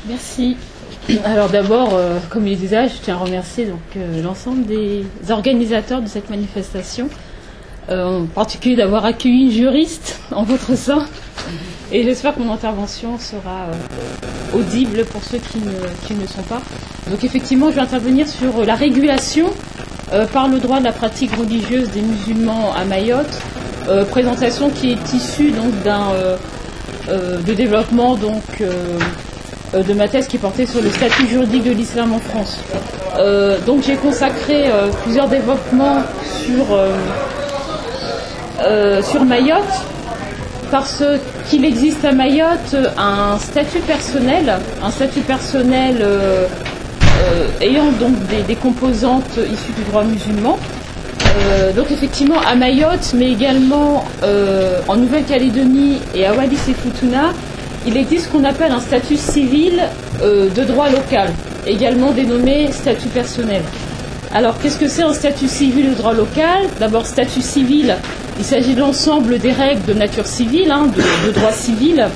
Merci. Alors d'abord, comme il disait, je tiens à remercier l'ensemble des organisateurs de cette manifestation, en particulier d'avoir accueilli une juriste en votre sein. Et j'espère que mon intervention sera audible pour ceux qui ne le sont pas. Donc effectivement, je vais intervenir sur la régulation par le droit de la pratique religieuse des musulmans à Mayotte, présentation qui est issue donc de développement de ma thèse qui portait sur le statut juridique de l'islam en France. Donc j'ai consacré plusieurs développements sur Mayotte, parce qu'il existe à Mayotte un statut personnel ayant donc des composantes issues du droit musulman. Donc effectivement à Mayotte, mais également en Nouvelle-Calédonie et à Wallis et Futuna, il existe ce qu'on appelle un statut civil de droit local, également dénommé statut personnel. Alors qu'est-ce que c'est un statut civil de droit local? D'abord, statut civil, il s'agit de l'ensemble des règles de nature civile, de droit civil,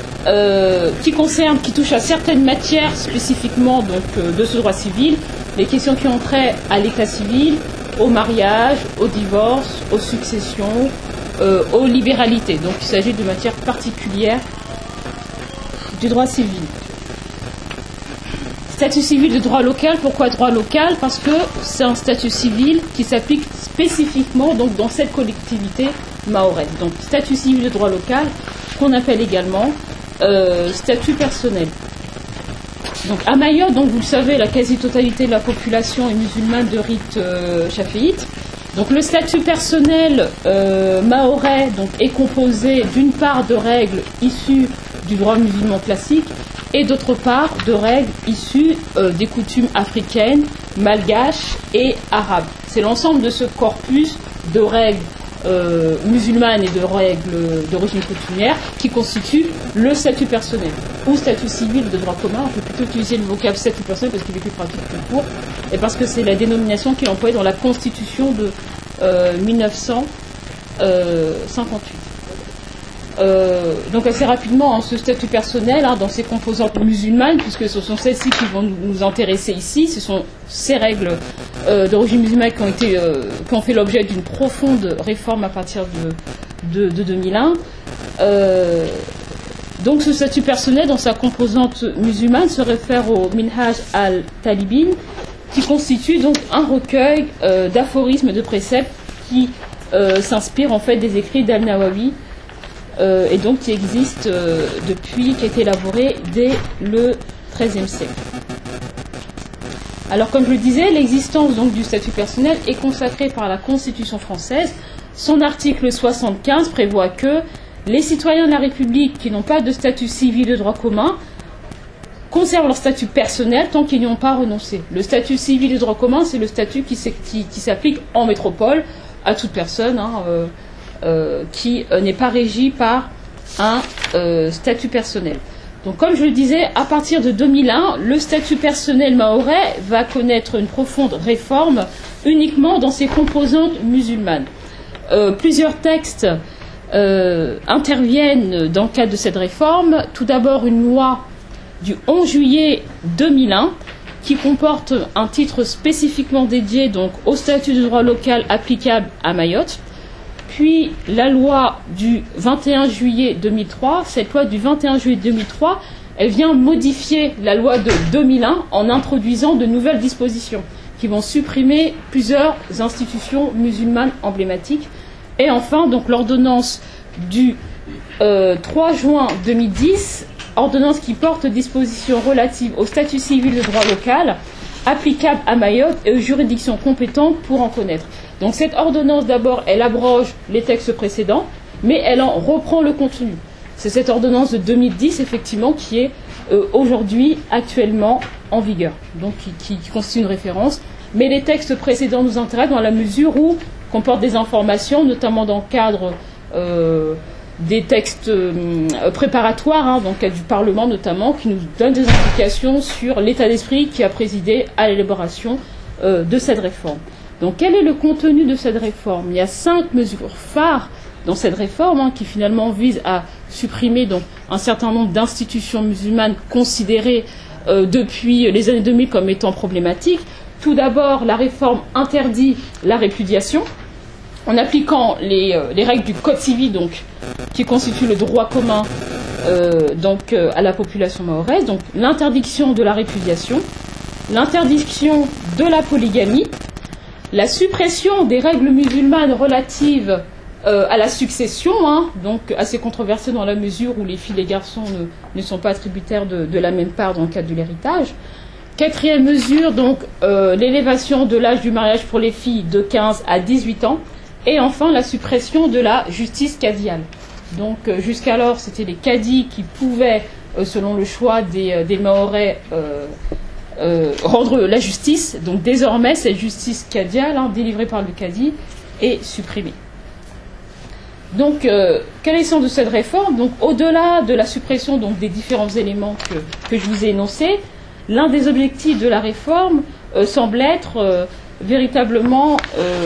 qui touchent à certaines matières spécifiquement de ce droit civil, les questions qui ont trait à l'état civil, au mariage, au divorce, aux successions, aux libéralités. Donc il s'agit de matières particulières du droit civil. Statut civil de droit local, pourquoi droit local? Parce que c'est un statut civil qui s'applique spécifiquement donc, dans cette collectivité mahoraise. Donc statut civil de droit local, qu'on appelle également statut personnel. Donc à Mayotte, donc, vous le savez, la quasi-totalité de la population est musulmane de rite chaféite. Donc le statut personnel mahorais donc, est composé d'une part de règles issues du droit musulman classique et d'autre part de règles issues des coutumes africaines, malgaches et arabes. C'est l'ensemble de ce corpus de règles musulmanes et de règles d'origine coutumière qui constitue le statut personnel ou statut civil de droit commun. On peut plutôt utiliser le vocable statut personnel parce qu'il est plus pratique, plus court, et parce que c'est la dénomination qui est employée dans la Constitution de 1958. Donc assez rapidement, ce statut personnel, dans ses composantes musulmanes, puisque ce sont celles-ci qui vont nous intéresser ici, ce sont ces règles d'origine musulmane qui ont fait l'objet d'une profonde réforme à partir de 2001. Donc ce statut personnel, dans sa composante musulmane, se réfère au Minhaj al-Talibin, qui constitue donc un recueil d'aphorismes, de préceptes qui s'inspire en fait des écrits d'Al-Nawawi, et donc qui existe qui a été élaboré dès le XIIIe siècle. Alors comme je le disais, l'existence donc du statut personnel est consacrée par la Constitution française. Son article 75 prévoit que les citoyens de la République qui n'ont pas de statut civil de droit commun conservent leur statut personnel tant qu'ils n'y ont pas renoncé. Le statut civil de droit commun, c'est le statut qui s'applique en métropole à toute personne qui n'est pas régi par un statut personnel. Donc comme je le disais, à partir de 2001, le statut personnel mahorais va connaître une profonde réforme uniquement dans ses composantes musulmanes. Plusieurs textes interviennent dans le cadre de cette réforme. Tout d'abord une loi du 11 juillet 2001 qui comporte un titre spécifiquement dédié donc, au statut de droit local applicable à Mayotte. Puis la loi du 21 juillet 2003, cette loi du 21 juillet 2003, elle vient modifier la loi de 2001 en introduisant de nouvelles dispositions qui vont supprimer plusieurs institutions musulmanes emblématiques. Et enfin, donc l'ordonnance du 3 juin 2010, ordonnance qui porte dispositions relatives au statut civil de droit local applicable à Mayotte et aux juridictions compétentes pour en connaître. Donc cette ordonnance, d'abord, elle abroge les textes précédents, mais elle en reprend le contenu. C'est cette ordonnance de 2010, effectivement, qui est aujourd'hui, actuellement, en vigueur, donc qui constitue une référence. Mais les textes précédents nous intéressent dans la mesure où comportent des informations, notamment dans le cadre des textes préparatoires, donc du Parlement notamment, qui nous donnent des indications sur l'état d'esprit qui a présidé à l'élaboration de cette réforme. Donc quel est le contenu de cette réforme? Il y a 5 mesures phares dans cette réforme qui finalement visent à supprimer donc un certain nombre d'institutions musulmanes considérées depuis les années 2000 comme étant problématiques. Tout d'abord, la réforme interdit la répudiation en appliquant les règles du Code civil, donc, qui constituent le droit commun à la population mahoraise. Donc l'interdiction de la répudiation, l'interdiction de la polygamie, la suppression des règles musulmanes relatives à la succession, donc assez controversée dans la mesure où les filles et les garçons ne sont pas attributaires de la même part dans le cadre de l'héritage. Quatrième mesure, donc l'élévation de l'âge du mariage pour les filles de 15 à 18 ans. Et enfin, la suppression de la justice cadiale. Donc jusqu'alors, c'était les cadis qui pouvaient, selon le choix des Mahorais, rendre la justice. Donc désormais, cette justice cadiale, délivrée par le cadi, est supprimée. Donc, quel est le sens de cette réforme? Donc, au-delà de la suppression des différents éléments que je vous ai énoncés, l'un des objectifs de la réforme semble être véritablement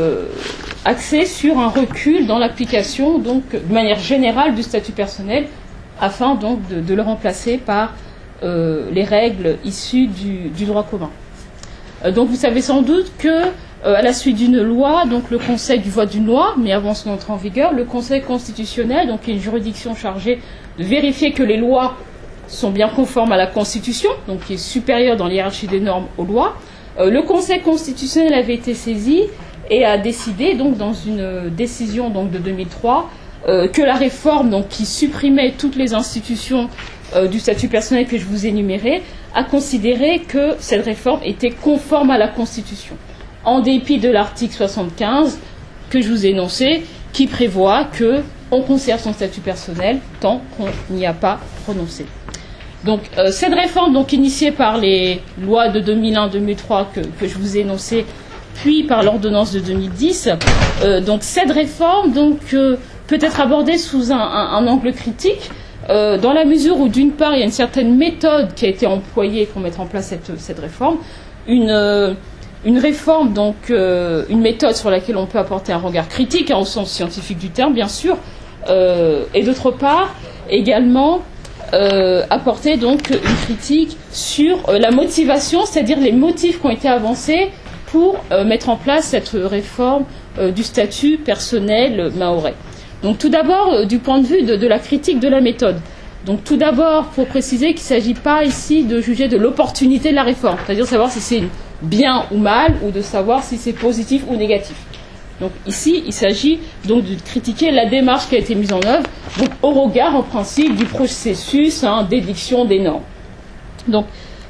axé sur un recul dans l'application, donc de manière générale, du statut personnel, afin donc de le remplacer par les règles issues du droit commun. Donc, vous savez sans doute que à la suite d'une loi, donc le Conseil du vote d'une loi, mais avant son entrée en vigueur, le Conseil constitutionnel, donc qui est une juridiction chargée de vérifier que les lois sont bien conformes à la Constitution, donc qui est supérieure dans l'hiérarchie des normes aux lois. Le Conseil constitutionnel avait été saisi et a décidé, donc dans une décision donc de 2003, que la réforme, donc qui supprimait toutes les institutions du statut personnel que je vous ai énumérées, a considéré que cette réforme était conforme à la Constitution, en dépit de l'article 75 que je vous ai énoncé, qui prévoit qu'on conserve son statut personnel tant qu'on n'y a pas prononcé. Donc cette réforme, donc initiée par les lois de 2001-2003 que je vous ai énoncées, puis par l'ordonnance de 2010, donc cette réforme peut être abordée sous un angle critique, dans la mesure où d'une part il y a une certaine méthode qui a été employée pour mettre en place cette réforme, une réforme, donc une méthode sur laquelle on peut apporter un regard critique, au sens scientifique du terme, bien sûr, et d'autre part, également, apporter donc une critique sur la motivation, c'est-à-dire les motifs qui ont été avancés pour mettre en place cette réforme du statut personnel mahorais. Donc tout d'abord, du point de vue de la critique de la méthode. Donc tout d'abord, pour préciser qu'il ne s'agit pas ici de juger de l'opportunité de la réforme, c'est-à-dire savoir si c'est bien ou mal, ou de savoir si c'est positif ou négatif. Donc ici, il s'agit donc de critiquer la démarche qui a été mise en œuvre, donc au regard, en principe, du processus d'édiction des normes. Donc,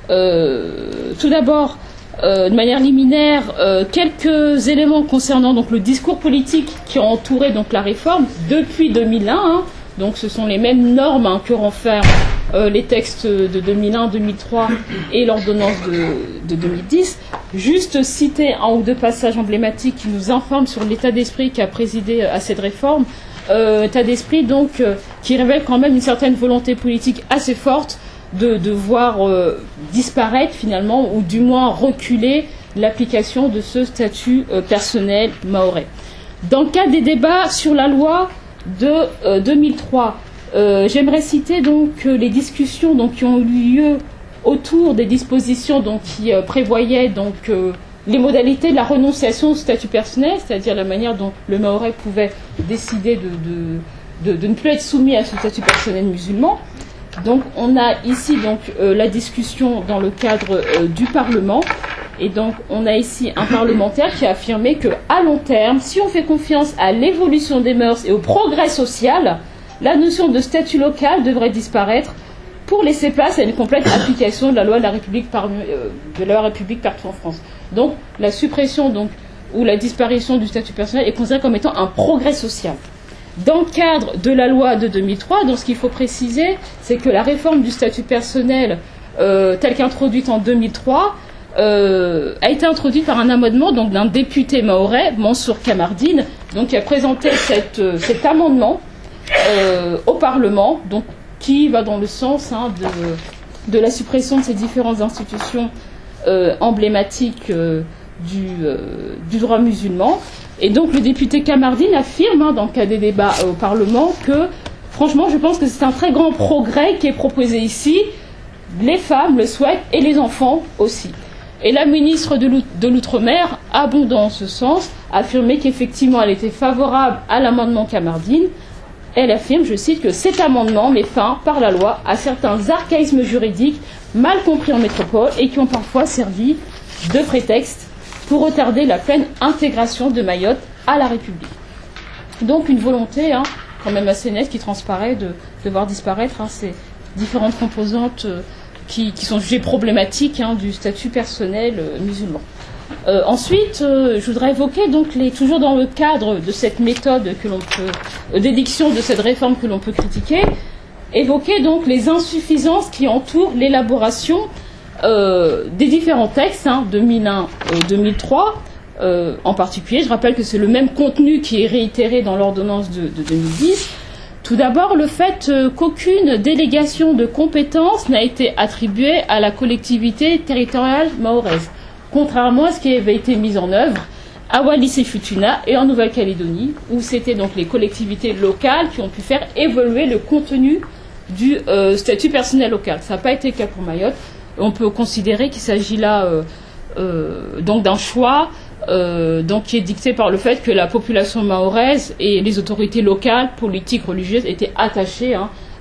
tout d'abord, de manière liminaire, quelques éléments concernant donc le discours politique qui a entouré donc la réforme depuis 2001. Donc ce sont les mêmes normes que renferment les textes de 2001, 2003 et l'ordonnance de 2010. Juste citer un ou deux passages emblématiques qui nous informent sur l'état d'esprit qui a présidé à cette réforme. État d'esprit donc qui révèle quand même une certaine volonté politique assez forte de voir disparaître finalement, ou du moins reculer l'application de ce statut personnel mahorais. Dans le cadre des débats sur la loi de 2003, j'aimerais citer donc les discussions donc qui ont eu lieu autour des dispositions donc qui prévoyaient donc les modalités de la renonciation au statut personnel, c'est-à-dire la manière dont le mahorais pouvait décider de ne plus être soumis à ce statut personnel musulman. Donc on a ici donc la discussion dans le cadre du Parlement, et donc on a ici un parlementaire qui a affirmé que à long terme, si on fait confiance à l'évolution des mœurs et au progrès social, la notion de statut local devrait disparaître pour laisser place à une complète application de la loi de la République partout en France. Donc la suppression donc ou la disparition du statut personnel est considérée comme étant un progrès social. Dans le cadre de la loi de 2003, donc ce qu'il faut préciser, c'est que la réforme du statut personnel telle qu'introduite en 2003 a été introduite par un amendement donc d'un député mahorais, Mansour Kamardine, donc qui a présenté cet amendement au Parlement, donc qui va dans le sens de la suppression de ces différentes institutions emblématiques du droit musulman. Et donc le député Kamardine affirme, dans le cadre des débats au Parlement, que franchement, je pense que c'est un très grand progrès qui est proposé ici. Les femmes le souhaitent et les enfants aussi. Et la ministre de l'Outre-mer, abondant en ce sens, a affirmé qu'effectivement elle était favorable à l'amendement Kamardine. Elle affirme, je cite, que cet amendement met fin par la loi à certains archaïsmes juridiques mal compris en métropole et qui ont parfois servi de prétexte pour retarder la pleine intégration de Mayotte à la République. Donc une volonté quand même assez nette qui transparaît de voir disparaître ces différentes composantes qui sont jugées problématiques du statut personnel musulman. Ensuite, je voudrais évoquer donc toujours dans le cadre de cette méthode que l'on peut d'édiction de cette réforme que l'on peut critiquer, évoquer donc les insuffisances qui entourent l'élaboration des différents textes 2001 et 2003 en particulier. Je rappelle que c'est le même contenu qui est réitéré dans l'ordonnance de 2010. Tout d'abord, le fait qu'aucune délégation de compétences n'a été attribuée à la collectivité territoriale mahoraise, contrairement à ce qui avait été mis en œuvre à Wallis et Futuna et en Nouvelle-Calédonie, où c'était donc les collectivités locales qui ont pu faire évoluer le contenu du statut personnel local. Ça n'a pas été le cas pour Mayotte. On peut considérer qu'il s'agit là donc d'un choix donc qui est dicté par le fait que la population mahoraise et les autorités locales, politiques, religieuses étaient attachées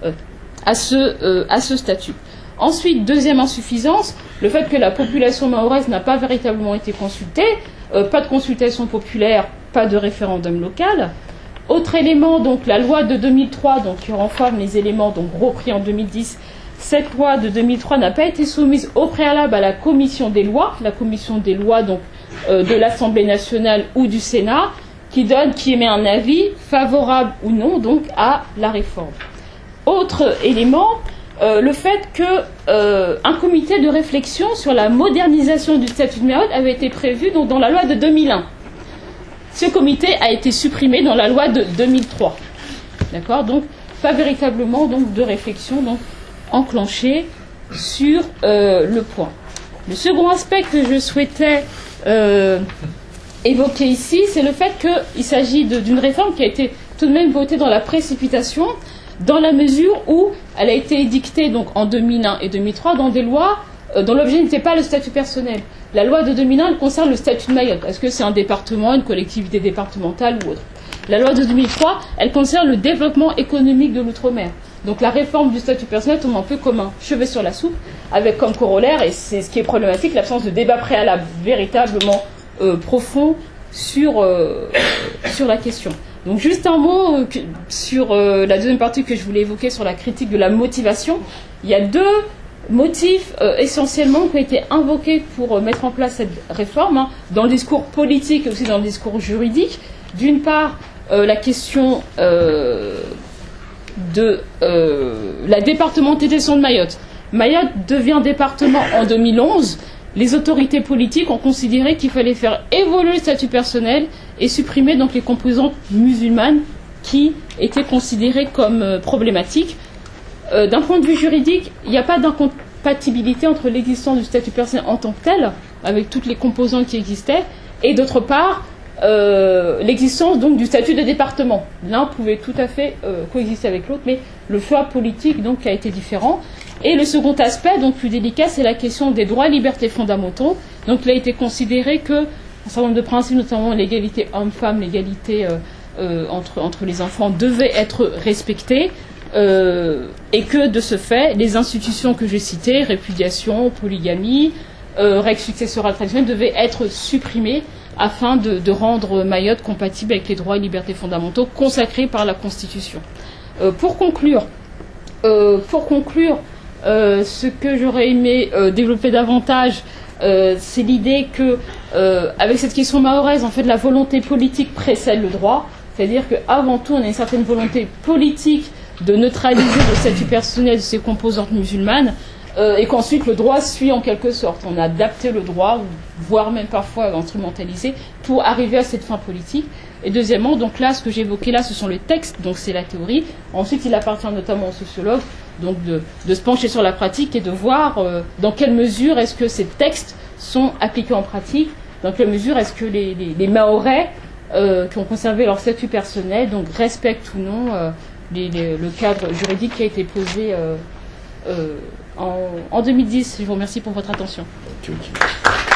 à ce statut. Ensuite, deuxième insuffisance, le fait que la population mahoraise n'a pas véritablement été consultée, pas de consultation populaire, pas de référendum local. Autre élément, donc la loi de 2003, donc qui renforme les éléments donc repris en 2010. Cette loi de 2003 n'a pas été soumise au préalable à la commission des lois donc de l'Assemblée nationale ou du Sénat, qui émet un avis favorable ou non donc à la réforme. Autre élément, le fait qu'un comité de réflexion sur la modernisation du statut de Mayotte avait été prévu donc dans la loi de 2001. Ce comité a été supprimé dans la loi de 2003. D'accord ? Donc pas véritablement donc de réflexion donc enclenchée sur le point. Le second aspect que je souhaitais évoquer ici, c'est le fait qu'il s'agit d'une réforme qui a été tout de même votée dans la précipitation, dans la mesure où elle a été édictée donc en 2001 et 2003 dans des lois dont l'objet n'était pas le statut personnel. La loi de 2001 elle concerne le statut de Mayotte. Est-ce que c'est un département, une collectivité départementale ou autre? La loi de 2003, elle concerne le développement économique de l'outre-mer. Donc la réforme du statut personnel tombe un peu comme un cheveu sur la soupe, avec comme corollaire, et c'est ce qui est problématique, l'absence de débat préalable véritablement profond sur la question. Donc juste un mot sur la deuxième partie que je voulais évoquer sur la critique de la motivation. Il y a deux motifs essentiellement qui ont été invoqués pour mettre en place cette réforme, dans le discours politique et aussi dans le discours juridique. D'une part, la question de la départementalisation de Mayotte. Mayotte devient département en 2011. Les autorités politiques ont considéré qu'il fallait faire évoluer le statut personnel et supprimer donc les composantes musulmanes qui étaient considérées comme problématiques. D'un point de vue juridique, il n'y a pas d'incompatibilité entre l'existence du statut personnel en tant que tel, avec toutes les composantes qui existaient, et d'autre part, l'existence donc du statut de département. L'un pouvait tout à fait coexister avec l'autre, mais le choix politique donc a été différent. Et le second aspect, donc plus délicat, c'est la question des droits et libertés fondamentaux. Donc il a été considéré que un certain nombre de principes, notamment l'égalité homme-femme, l'égalité entre les enfants, devaient être respectés, et que de ce fait, les institutions que j'ai citées, répudiation, polygamie, règles successorales traditionnelles, devaient être supprimées afin de rendre Mayotte compatible avec les droits et libertés fondamentaux consacrés par la Constitution. Pour conclure, ce que j'aurais aimé développer davantage, c'est l'idée que, avec cette question mahoraise, en fait, la volonté politique précède le droit, c'est-à-dire qu'avant tout, on a une certaine volonté politique de neutraliser le statut personnel de ces composantes musulmanes, et qu'ensuite le droit suit en quelque sorte. On a adapté le droit, voire même parfois instrumentalisé, pour arriver à cette fin politique. Et deuxièmement, donc là, ce que j'ai évoqué là, ce sont les textes, donc c'est la théorie. Ensuite, il appartient notamment aux sociologues donc de se pencher sur la pratique et de voir dans quelle mesure est-ce que ces textes sont appliqués en pratique, dans quelle mesure est-ce que les Mahorais qui ont conservé leur statut personnel donc respectent ou non le cadre juridique qui a été posé en 2010. Je vous remercie pour votre attention. Ok.